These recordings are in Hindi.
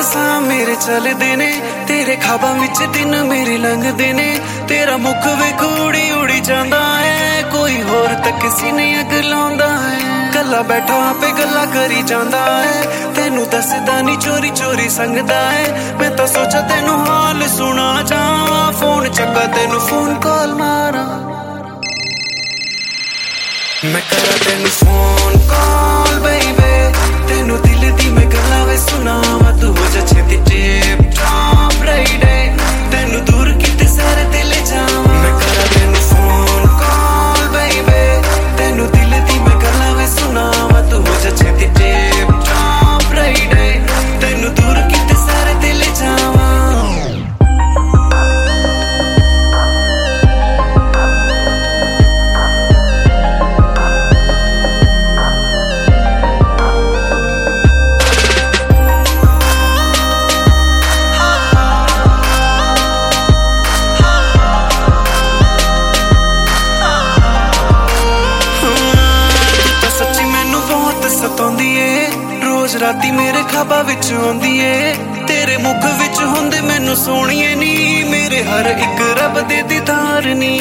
सां मेरे चलदे ने, तेरे ख्वाबां विच दिन मेरे लंघदे ने। तेरा मुख वेख उड़ी उड़ी जांदा है, कोई होर तक सीने अग लाउंदा है। कल्ला बैठा पे गल्ला करी जांदा है, तेनू दसदा नी चोरी चोरी संगदा है। मैं तां सोचा तेनू हाल सुना जावां, फोन चक्का तेनू फोन कॉल मारा। मैं करा तेनू फोन कॉल बेबे, तेनू दिल दी मैं गल्लां वे सुनावां। तू हो जा छेती टिप टॉप राइडे, तेनू दूर किते सारे दिल जावां। मैं करा तेनू फोन कॉल बेबे, तेनू दिल दी मैं गल्लां वे सुनावां। तू हो जा छेती टिप टॉप राइडे, तेनू दूर किते सारे दिल जावां। रोज राती मेरे ख्वाबां विच आउंदी ए, तेरे मुख विच हुंदे मैनू सोहणीए नी। मेरे हर एक रब दे दीदार नी।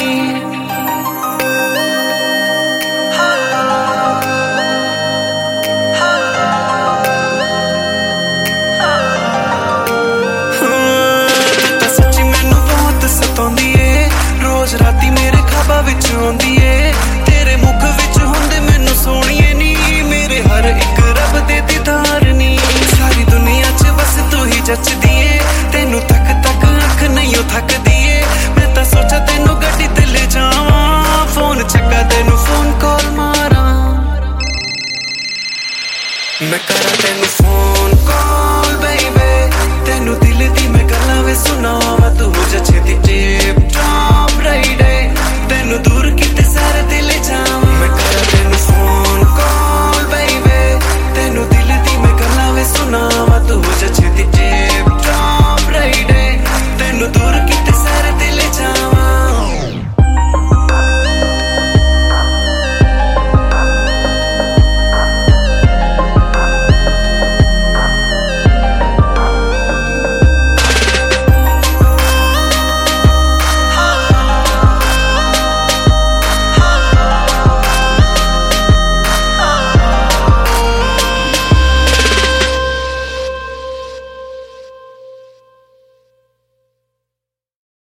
सच्ची मैनू बहुत सताउंदी ए, रोज राती मेरे ख्वाबां विच आउंदी ए। तेरे मुख विच हुंदे मैनू सोहणीए नी। मेरे हर एक रब दे दीदार नी। सारी दुनिया च बस तू ही जचदी ए, तेनू तक तक अख नहीं थकदी ए। मैं तां सोचा तेनू गड्डी ते ले जावां, फोन चक्का तेनू फोन कॉल मारा। मैं करा